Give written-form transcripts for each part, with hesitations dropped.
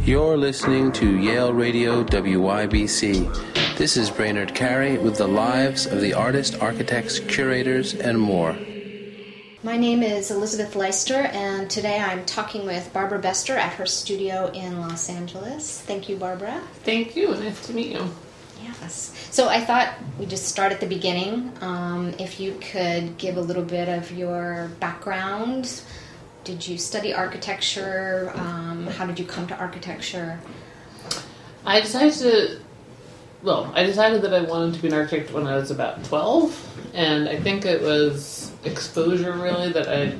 You're listening to Yale Radio WYBC. This is Brainerd Carey with the lives of the artists, architects, curators, and more. My name is Elizabeth Leister, and today I'm talking with Barbara Bester at her studio in Los Angeles. Thank you, Barbara. Thank you. Nice to meet you. Yes. So I thought we'd just start at the beginning. If you could give a little bit of your background. Did you study architecture? How did you come to architecture? I decided that I wanted to be an architect when I was about 12, and I think it was exposure really that I had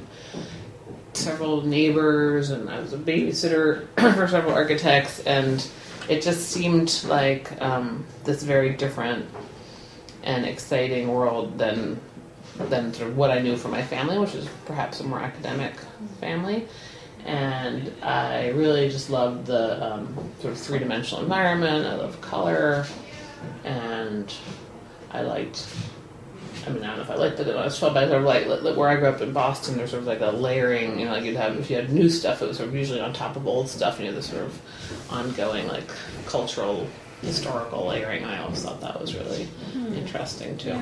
several neighbors, and I was a babysitter for several architects, and it just seemed like this very different and exciting world than sort of what I knew from my family, which is perhaps a more academic family. And I really just loved the sort of three-dimensional environment. I love color, and I don't know if I liked it when I was 12, but I sort of like where I grew up in Boston, there's sort of like a layering, like you'd have, if you had new stuff, it was sort of usually on top of old stuff, and you had this sort of ongoing like cultural, historical layering. I always thought that was really interesting too.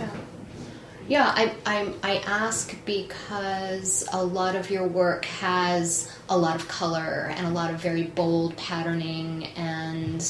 Yeah, I ask because a lot of your work has a lot of color and a lot of very bold patterning, and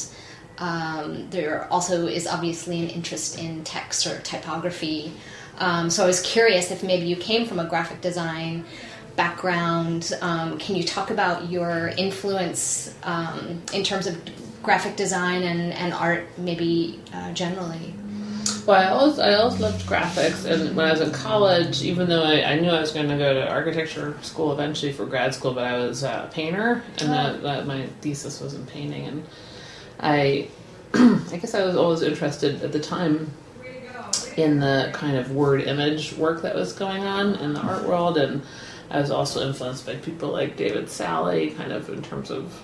there also is obviously an interest in text or typography. So I was curious if maybe you came from a graphic design background. Can you talk about your influence in terms of graphic design and art maybe generally? Well, I always loved graphics, and when I was in college, even though I knew I was going to go to architecture school eventually for grad school, but I was a painter, and my thesis was in painting, and I guess I was always interested at the time in the kind of word image work that was going on in the art world, and I was also influenced by people like David Salle, kind of in terms of,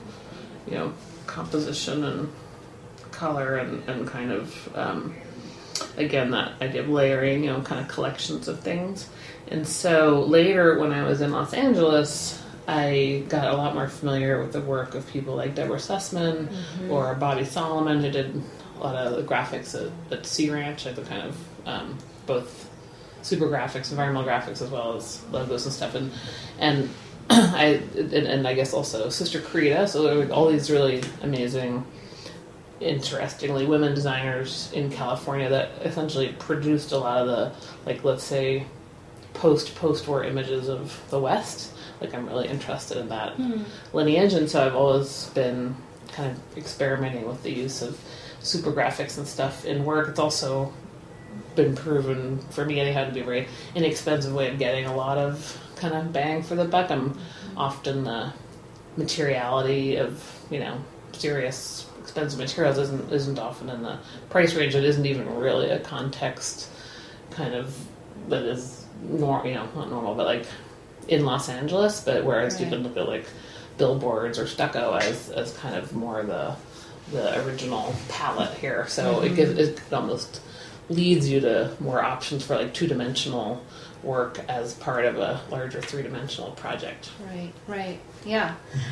composition and color and kind of, again, that idea of layering, kind of collections of things. And so later when I was in Los Angeles, I got a lot more familiar with the work of people like Deborah Sussman or Bobby Solomon, who did a lot of the graphics at Sea Ranch, like the kind of both super graphics, environmental graphics, as well as logos and stuff. And I guess also Sister Creta. So there were all these really amazing, interestingly, women designers in California that essentially produced a lot of the, like, let's say, post-war images of the West. Like, I'm really interested in that lineage, and so I've always been kind of experimenting with the use of super graphics and stuff in work. It's also been proven, for me anyhow, to be a very inexpensive way of getting a lot of kind of bang for the buck. I'm often the materiality of, serious expensive materials isn't often in the price range. It isn't even really a context kind of that is not normal, but like in Los Angeles. But whereas you can look at like billboards or stucco as kind of more the original palette here. So it almost leads you to more options for like two-dimensional work as part of a larger three-dimensional project. Right. Yeah.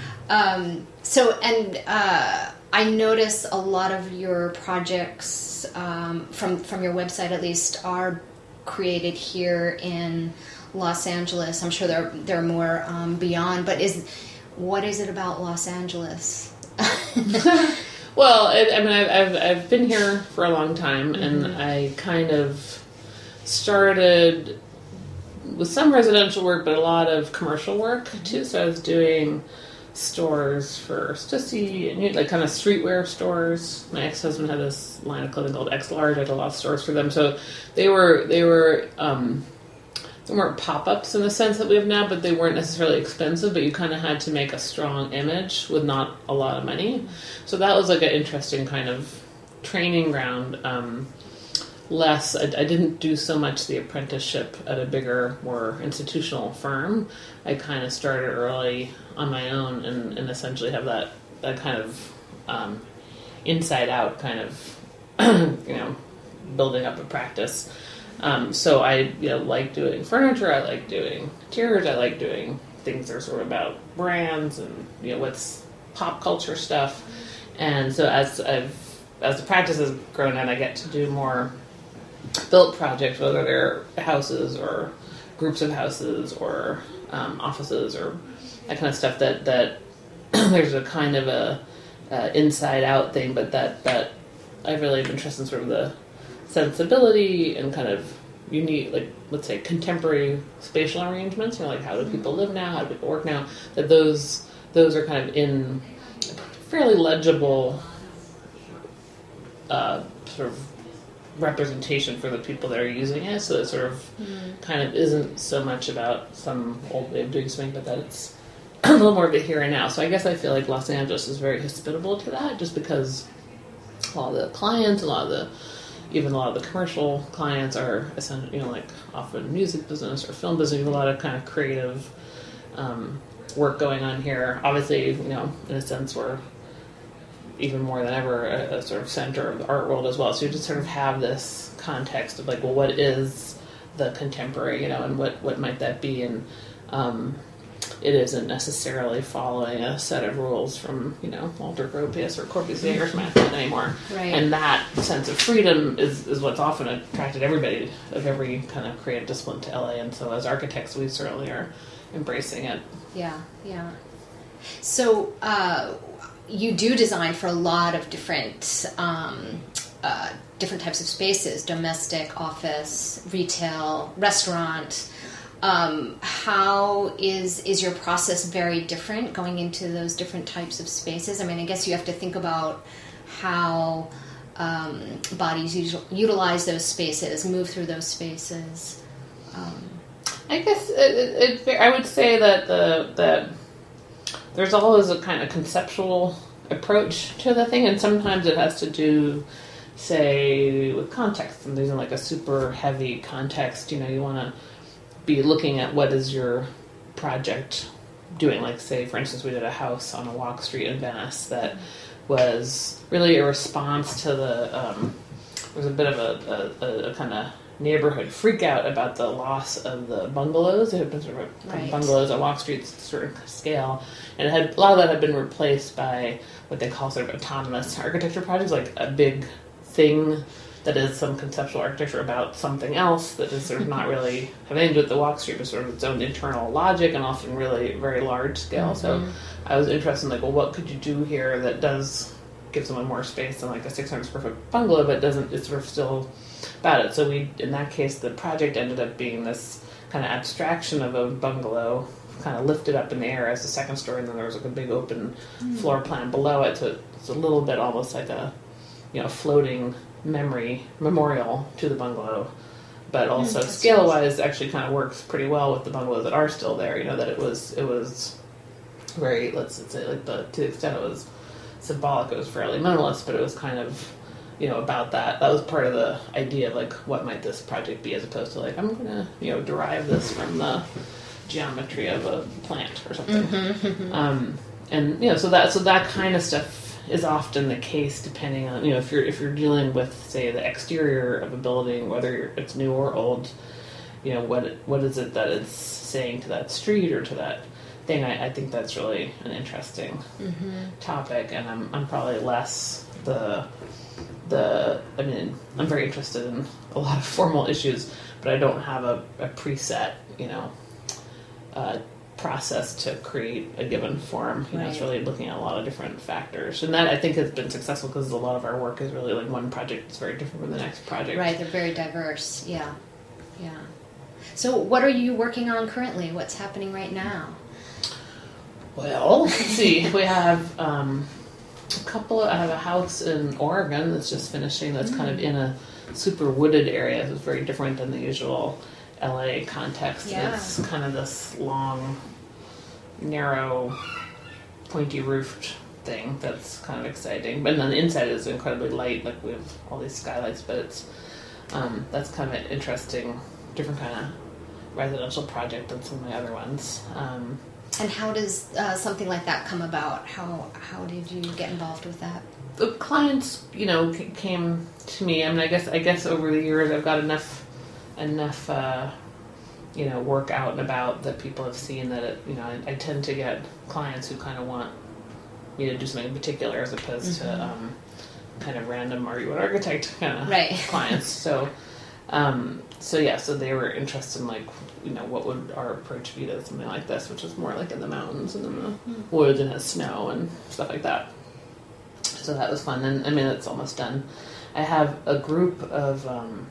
I notice a lot of your projects from your website, at least, are created here in Los Angeles. I'm sure there are more beyond, but what is it about Los Angeles? Well, I've been here for a long time, and I kind of started with some residential work, but a lot of commercial work too. So I was doing stores for Stussy, and like kind of streetwear stores. My ex-husband had this line of clothing called X Large. I did a lot of stores for them. So they weren't pop-ups in the sense that we have now, but they weren't necessarily expensive, but you kind of had to make a strong image with not a lot of money. So that was like an interesting kind of training ground. I didn't do so much the apprenticeship at a bigger, more institutional firm. I kind of started early on my own and essentially have that kind of inside out kind of, building up a practice. So I like doing furniture, I like doing interiors, I like doing things that are sort of about brands and what's pop culture stuff. And so as the practice has grown and I get to do more built projects, whether they're houses or groups of houses or offices or that kind of stuff, that there's a kind of a inside out thing, but that I've really been interested in sort of the sensibility and kind of unique, like, let's say, contemporary spatial arrangements, like how do people live now, how do people work now, that those are kind of in fairly legible sort of representation for the people that are using it, so it sort of kind of isn't so much about some old way of doing something, but that it's a little more of a here and now. So I guess I feel like Los Angeles is very hospitable to that, just because a lot of the clients, even a lot of the commercial clients are essentially, like often music business or film business. You have a lot of kind of creative work going on here. Obviously, in a sense, we're even more than ever a sort of center of the art world as well. So you just sort of have this context of like, well, what is the contemporary, and what might that be? And it isn't necessarily following a set of rules from, Walter Gropius or Corbusier's method anymore. Right. And that sense of freedom is what's often attracted everybody of every kind of creative discipline to LA. And so as architects, we certainly are embracing it. Yeah. So you do design for a lot of different types of spaces: domestic, office, retail, restaurant. How is your process very different going into those different types of spaces? I mean, I guess you have to think about how bodies utilize those spaces, move through those spaces. I guess I would say that there's always a kind of conceptual approach to the thing, and sometimes it has to do, say, with context. And using like a super heavy context, you want to be looking at what is your project doing. Like, say, for instance, we did a house on a walk street in Venice that was really a response to there was a bit of a kind of neighborhood freak out about the loss of the bungalows. It had been sort of bungalows at Walk Street's sort of scale, and a lot of that had been replaced by what they call sort of autonomous architecture projects, like a big thing that is some conceptual architecture about something else that is sort of not really have anything to do with the Walk Street, but sort of its own internal logic and often really very large scale. Mm-hmm. So I was interested in like, well, what could you do here that does give someone more space than like a 600 square foot bungalow, but it's sort of still about it. So in that case, the project ended up being this kind of abstraction of a bungalow kind of lifted up in the air as the second story, and then there was like a big open floor plan below it. So it's a little bit almost like a floating memorial to the bungalow, but also scale-wise actually kind of works pretty well with the bungalows that are still there. That it was very, let's say, like to the extent it was symbolic, it was fairly minimalist, but it was kind of about that. That was part of the idea of like, what might this project be, as opposed to like, I'm gonna derive this from the geometry of a plant or something. Mm-hmm. And so that kind of stuff is often the case, depending on if you're dealing with, say, the exterior of a building, whether it's new or old. What is it that it's saying to that street or to that thing? I think that's really an interesting topic, and I'm probably less I'm very interested in a lot of formal issues, but I don't have a preset process to create a given form. It's really looking at a lot of different factors, and that I think has been successful because a lot of our work is really like one project is very different from the next project. Right, they're very diverse. Yeah. So what are you working on currently? What's happening right now? Well, let's see. We have I have a house in Oregon that's just finishing, that's kind of in a super wooded area. It's very different than the usual LA context. Yeah. It's kind of this long, narrow, pointy roofed thing that's kind of exciting. But then the inside is incredibly light, like we have all these skylights, but it's that's kind of an interesting, different kind of residential project than some of my other ones. And how does something like that come about? How did you get involved with that? The clients, came to me. I mean, I guess over the years I've got enough work out and about that people have seen that I tend to get clients who kind of want me to do something in particular as opposed to kind of random "are you an architect" kind of clients. So so they were interested in, like, you know, what would our approach be to something like this, which is more like in the mountains and in the woods and has snow and stuff like that. So that was fun, and I mean, it's almost done. I have a group of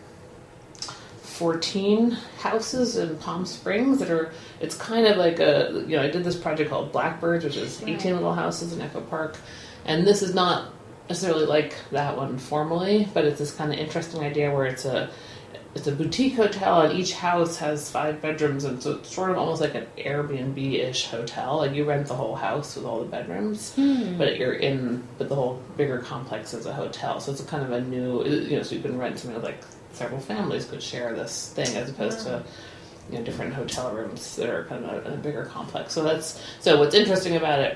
14 houses in Palm Springs that are, it's kind of like a, you know, I did this project called Blackbirds, which is 18 little houses in Echo Park, and this is not necessarily like that one formally, but it's this kind of interesting idea where it's a boutique hotel, and each house has 5 bedrooms, and so it's sort of almost like an Airbnb-ish hotel. Like, you rent the whole house with all the bedrooms, but the whole bigger complex is a hotel. So it's a kind of a new, you know, so you can rent something with, like, several families could share this thing, as opposed to, you know, different hotel rooms that are kind of in a bigger complex. So what's interesting about it,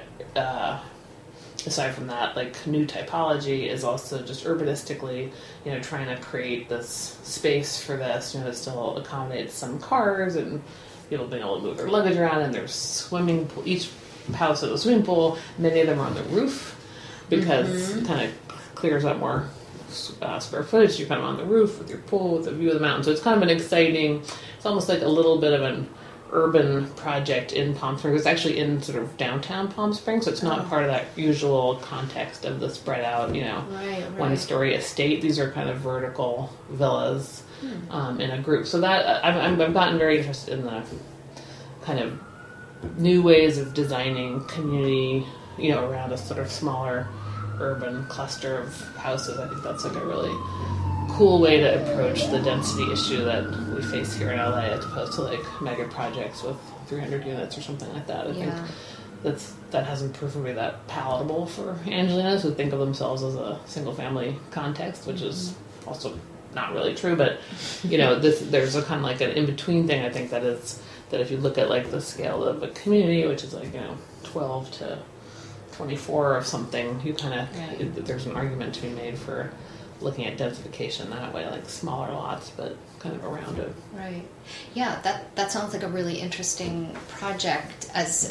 aside from that, like, new typology, is also just urbanistically, you know, trying to create this space for this, you know, to still accommodate some cars and people being able to move their luggage around, and there's swimming pool. Each house has a swimming pool. Many of them are on the roof because it kind of clears up more square footage. You're kind of on the roof with your pool with a view of the mountain. So it's kind of an exciting, it's almost like a little bit of an urban project in Palm Springs. It's actually in sort of downtown Palm Springs, so it's not part of that usual context of the spread out, you know, one-story estate. These are kind of vertical villas in a group. So that I've gotten very interested in the kind of new ways of designing community, you know, around a sort of smaller urban cluster of houses. I think that's like a really cool way to approach the density issue that we face here in LA, as opposed to like mega projects with 300 units or something like that. I think that hasn't proven to be that palatable for Angelenos, who think of themselves as a single family context, which is also not really true. But, you know, there's a kind of like an in-between thing, I think, that if you look at like the scale of a community, which is like, you know, 12 to 24 or something, you kind of, there's an argument to be made for looking at densification that way, like smaller lots, but kind of around it. Right. Yeah, that sounds like a really interesting project as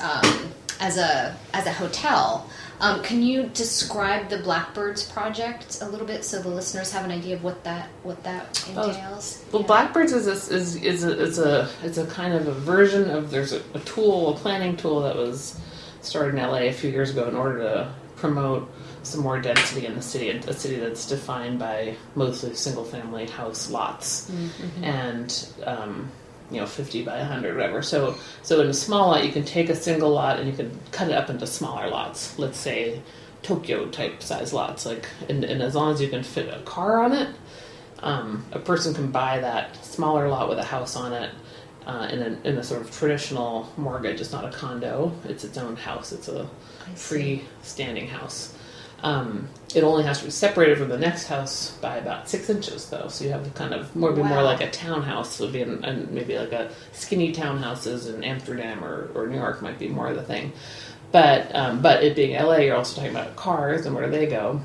a hotel. Can you describe the Blackbirds project a little bit so the listeners have an idea of what that entails? Well, Blackbirds is a kind of a version of, there's a planning tool that was started in LA a few years ago in order to promote some more density in the city, a city that's defined by mostly single-family house lots, and you know, 50 by 100, whatever. So in a small lot, you can take a single lot and you can cut it up into smaller lots. Let's say Tokyo type size lots, like, and as long as you can fit a car on it, a person can buy that smaller lot with a house on it. In a sort of traditional mortgage. It's not a condo, it's its own house. It's a freestanding house. It only has to be separated from the next house by about 6 inches, though. So you have kind of more like a townhouse would be, and maybe like a skinny townhouses in Amsterdam or New York might be more of the thing. But it being LA, you're also talking about cars and where do they go.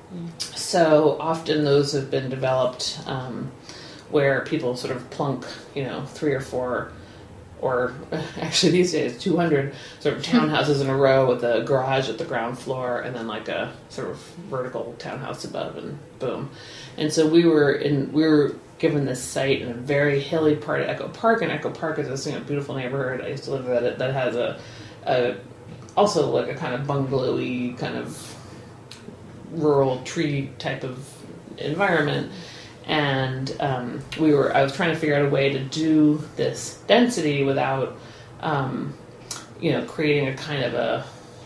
So often those have been developed where people sort of plunk, you know, 3 or 4, or actually these days 200 sort of townhouses in a row with a garage at the ground floor and then like a sort of vertical townhouse above, and boom. And so we were given this site in a very hilly part of Echo Park, and Echo Park is this, you know, beautiful neighborhood. I used to live there that has a also like a kind of bungalowy kind of rural tree type of environment. And I was trying to figure out a way to do this density without, you know, creating a kind of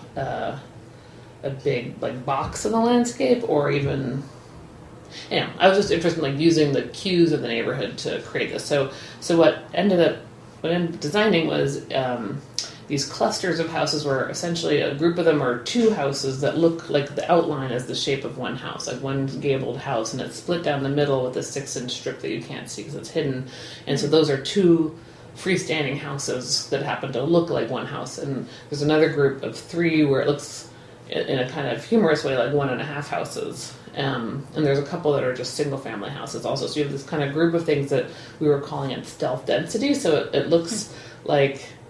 a big like box in the landscape, or even, you know, I was just interested in like using the cues of the neighborhood to create this. So what I ended up designing was these clusters of houses where essentially a group of them are 2 houses that look like the outline is the shape of one house, like one gabled house, and it's split down the middle with a 6-inch strip that you can't see because it's hidden. And so those are 2 freestanding houses that happen to look like one house. And there's another group of 3 where it looks in a kind of humorous way like 1.5 houses. And there's a couple that are just single family houses also. So you have this kind of group of things that we were calling it stealth density. So it looks like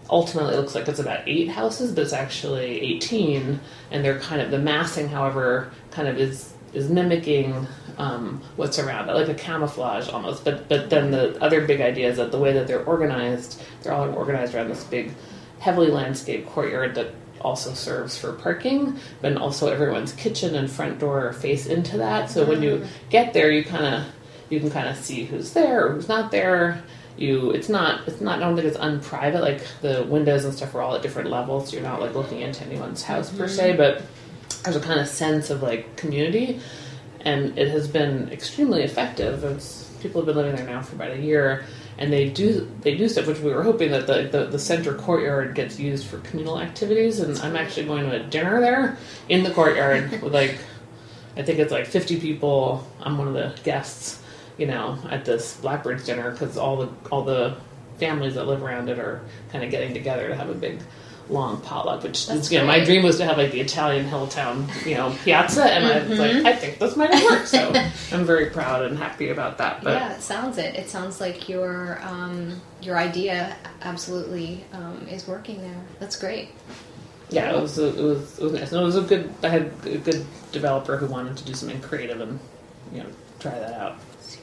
ultimately looks like it's about 8 houses, but it's actually 18, and they're kind of, the massing, however, kind of is mimicking what's around it, like a camouflage almost. But then the other big idea is that the way that they're all organized around this big, heavily landscaped courtyard that also serves for parking, but also everyone's kitchen and front door face into that. So when you get there, you can kind of see who's there or who's not there. It's not, I don't think it's unprivate, like the windows and stuff are all at different levels, so you're not like looking into anyone's house per se, but there's a kind of sense of like community, and it has been extremely effective. People have been living there now for about a year, and they do stuff, which we were hoping that the center courtyard gets used for communal activities, and I'm actually going to a dinner there in the courtyard with I think it's 50 people. I'm one of the guests, at this Blackbirds dinner, because all the families that live around it are kind of getting together to have a big, long potluck. Which is, my dream was to have the Italian Hilltown, piazza, and I was I think this might work. So I'm very proud and happy about that. But yeah, it sounds it. It sounds like your idea absolutely is working there. That's great. Yeah, it was nice. No, it was a good. I had a good developer who wanted to do something creative and try that out.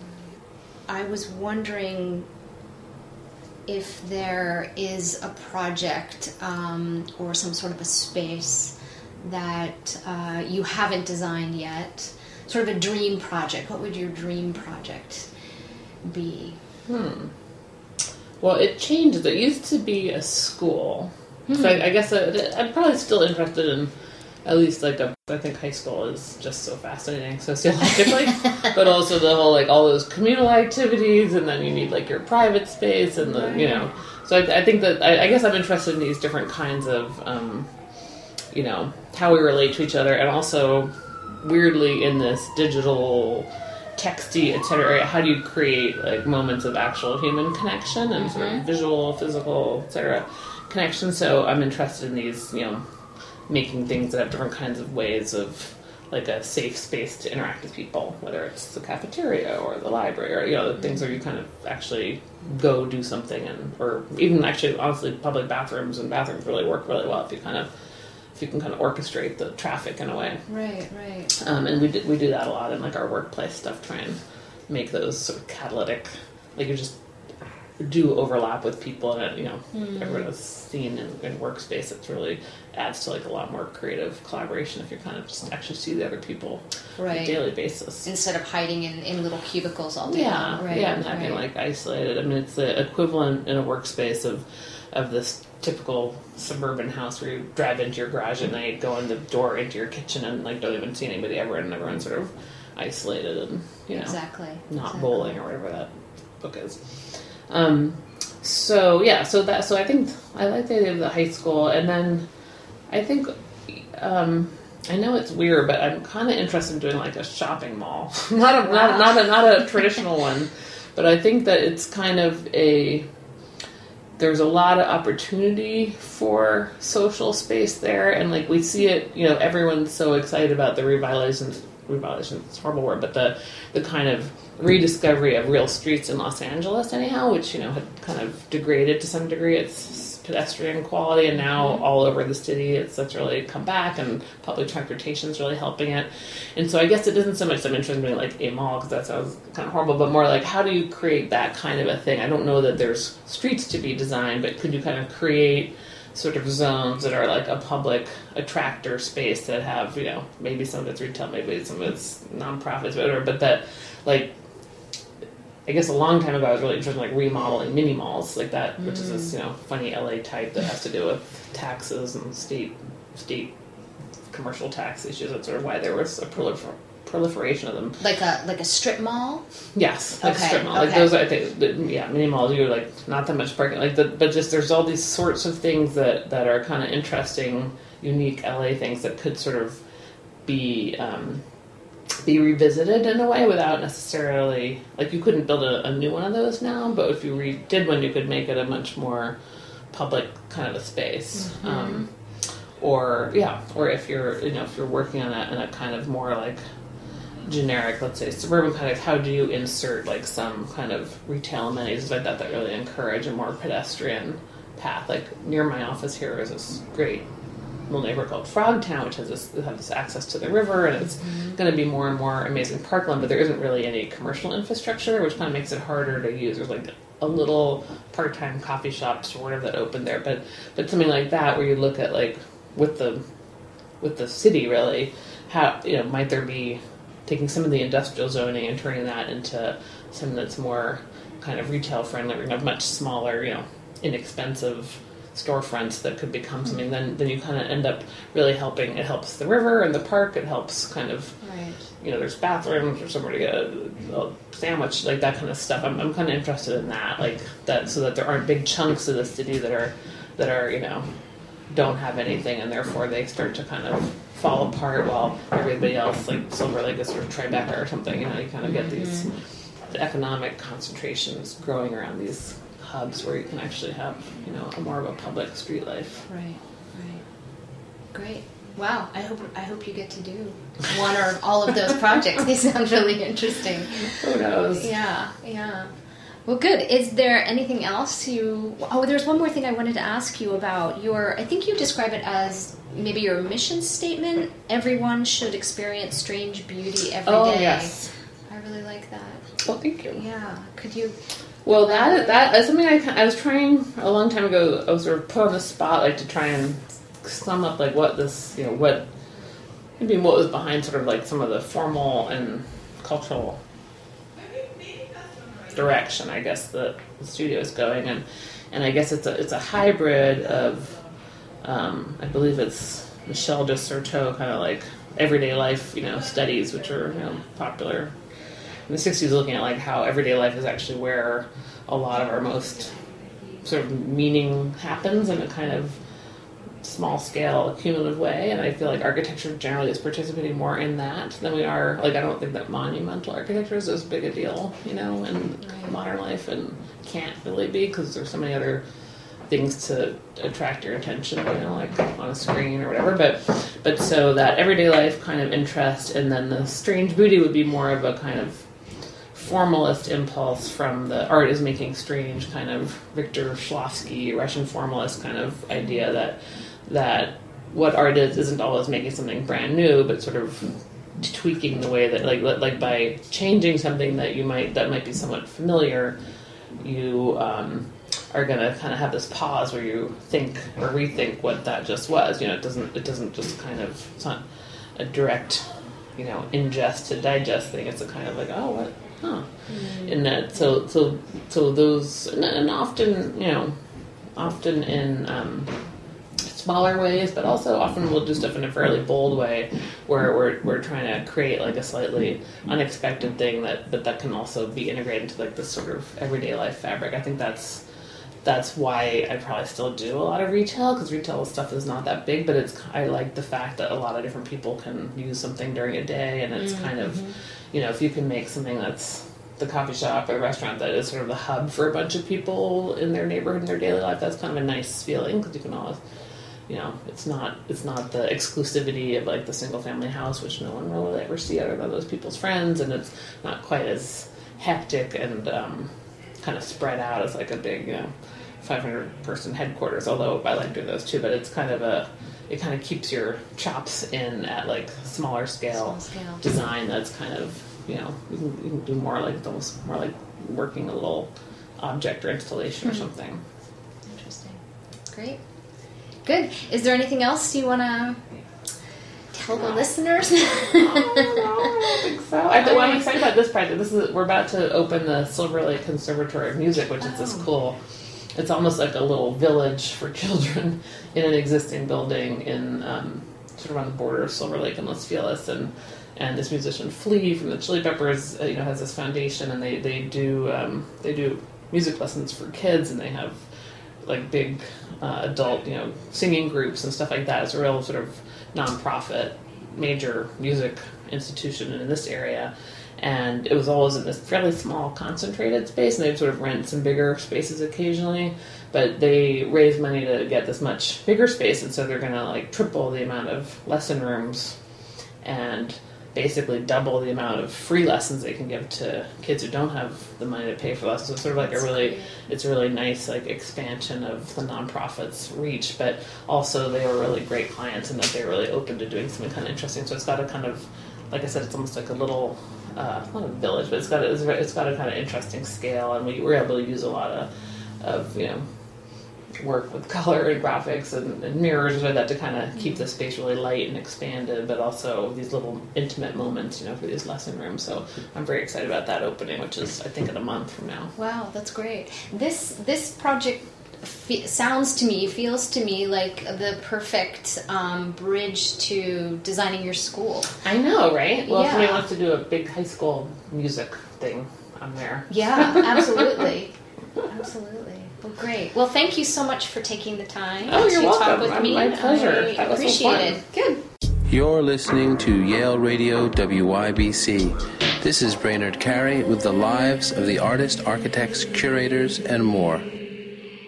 I was wondering if there is a project or some sort of a space that you haven't designed yet, sort of a dream project. What would your dream project be? Well, it changes. It used to be a school. So I guess I'm probably still interested in at least I think high school is just so fascinating sociologically, but also the whole all those communal activities, and then you need your private space and the So I think that I guess I'm interested in these different kinds of how we relate to each other, and also weirdly in this digital, texty, etc. How do you create moments of actual human connection and sort of visual, physical, etc. connection? So I'm interested in these making things that have different kinds of ways of a safe space to interact with people, whether it's the cafeteria or the library or the things where you kind of actually go do something, or even actually honestly public bathrooms really work really well if you can kind of orchestrate the traffic in a way. Right. And we do that a lot in our workplace stuff, try and make those sort of catalytic, you just do overlap with people, and everyone is seen in workspace. It really adds to a lot more creative collaboration if you kind of just actually see the other people on a daily basis, instead of hiding in little cubicles all day. And having isolated. I mean, it's the equivalent in a workspace of this typical suburban house where you drive into your garage at night, go in the door into your kitchen, and don't even see anybody ever, and everyone's sort of isolated and not bowling or whatever that book is. So I think I like the idea of the high school, and then I think I know it's weird, but I'm kind of interested in doing a shopping mall, not a traditional one, but I think that it's kind of there's a lot of opportunity for social space there, and we see it. Everyone's so excited about the revitalization. It's a horrible word, but the kind of rediscovery of real streets in Los Angeles, anyhow, which had kind of degraded to some degree its pedestrian quality, and now all over the city it's really come back, and public transportation is really helping it. And so I guess it isn't so much I'm interested in doing a mall, because that sounds kind of horrible, but more how do you create that kind of a thing? I don't know that there's streets to be designed, but could you kind of create sort of zones that are a public attractor space that have, maybe some of it's retail, maybe some of it's nonprofits, whatever, but that, I guess a long time ago I was really interested in remodeling mini malls like that, which is this, funny LA type that has to do with taxes and state commercial tax issues. That's sort of why there was a proliferation of them. Like a strip mall? Yes, a strip mall. Those, I think, mini malls, you're not that much parking. But just there's all these sorts of things that are kind of interesting, unique LA things that could sort of be revisited in a way without necessarily, you couldn't build a new one of those now, but if you did one, you could make it a much more public kind of a space. Or if you're working on it in a kind of more generic, let's say suburban kind of, how do you insert some kind of retail amenities like that really encourage a more pedestrian path. Like near my office here is this great little neighborhood called Frogtown, which has this access to the river, and it's going to be more and more amazing parkland, but there isn't really any commercial infrastructure, which kind of makes it harder to use. There's like a little part-time coffee shop sort of that opened there, but something like that where you look at like with the city really, how, you know, might there be taking some of the industrial zoning and turning that into something that's more kind of retail friendly, or have much smaller, you know, inexpensive storefronts that could become something, then you kind of end up really helping. It helps the river and the park. It helps kind of, Right. you know, there's bathrooms or somewhere to get a sandwich, like that kind of stuff. I'm kind of interested in that, like that, so that there aren't big chunks of the city that are you know, don't have anything, and therefore they start to kind of fall apart while everybody else, like Silver Lake, is sort of Tribeca or something. You know, you kind of get these the economic concentrations growing around these hubs where you can actually have, you know, a more of a public street life. Right. Great. Wow. I hope you get to do one or all of those projects. They sound really interesting. Who knows? Yeah. Well, good. Is there anything else there's one more thing I wanted to ask you about. I think you describe it as maybe your mission statement. Everyone should experience strange beauty every day. Oh, yes. I really like that. Well, thank you. Yeah. Could you... Well, that is something I was trying a long time ago. I was sort of put on the spot, like, to try and sum up, like, what this, you know, what was behind sort of, like, some of the formal and cultural direction, I guess, that the studio is going. And I guess it's a hybrid of, I believe it's Michel de Certeau, kind of like everyday life, you know, studies, which are, you know, popular in the 60s, looking at like how everyday life is actually where a lot of our most sort of meaning happens in a kind of small scale, cumulative way. And I feel like architecture generally is participating more in that than we are. Like, I don't think that monumental architecture is as big a deal, you know, in modern life, and can't really be, because there's so many other things to attract your attention, you know, like on a screen or whatever. But so that everyday life kind of interest, and then the strange beauty would be more of a kind of formalist impulse from the art is making strange kind of Victor Shklovsky, Russian formalist kind of idea that what art is isn't always making something brand new, but sort of tweaking the way that, like by changing something that might be somewhat familiar, you are going to kind of have this pause where you think or rethink what that just was. You know, it doesn't just kind of, it's not a direct, you know, ingest to digest thing. It's a kind of like, oh, what? Huh. In that, so those, and often, you know, often in smaller ways, but also often we'll do stuff in a fairly bold way, where we're trying to create like a slightly unexpected thing that can also be integrated into like this sort of everyday life fabric. I think that's why I probably still do a lot of retail, because retail stuff is not that big, but I like the fact that a lot of different people can use something during a day, and it's kind of, you know, if you can make something that's the coffee shop or the restaurant that is sort of the hub for a bunch of people in their neighborhood, in their daily life, that's kind of a nice feeling, because you can always, you know, it's not the exclusivity of like the single family house, which no one will ever see other than those people's friends, and it's not quite as hectic and kind of spread out as like a big, you know, 500 person headquarters, although I like doing those too, but it's kind of it kind of keeps your chops in at like smaller scale design that's kind of, you know, you can do more like, it's almost more like working a little object or installation or something. Interesting. Great. Good. Is there anything else you want to tell the listeners? I don't think so. I'm excited about this project. We're about to open the Silver Lake Conservatory of Music, which is this cool, it's almost like a little village for children in an existing building in sort of on the border of Silver Lake and Los Feliz, and this musician Flea from the Chili Peppers, you know, has this foundation, and they do music lessons for kids, and they have like big adult, you know, singing groups and stuff like that. It's a real sort of nonprofit major music institution in this area. And it was always in this fairly small, concentrated space, and they'd sort of rent some bigger spaces occasionally. But they raised money to get this much bigger space, and so they're going to like triple the amount of lesson rooms. And basically double the amount of free lessons they can give to kids who don't have the money to pay for lessons. So it's sort of like it's a really nice like expansion of the nonprofit's reach, but also they were really great clients and that they're really open to doing something kind of interesting. So it's got a kind of, like I said, it's almost like a little, not a village, but it's got a kind of interesting scale, and we were able to use a lot of work with color and graphics and mirrors and that to kind of keep the space really light and expanded, but also these little intimate moments, for these lesson rooms. So I'm very excited about that opening, which is, I think, in a month from now. Wow, that's great. This project feels to me like the perfect bridge to designing your school. I know, right? Well, if somebody wants to do a big high school music thing, I'm there. Yeah, absolutely. Absolutely. Well, great. Well, thank you so much for taking the time you're welcome. talk with me. My pleasure. I appreciate it. Good. You're listening to Yale Radio WYBC. This is Brainerd Carey with the lives of the artists, architects, curators, and more.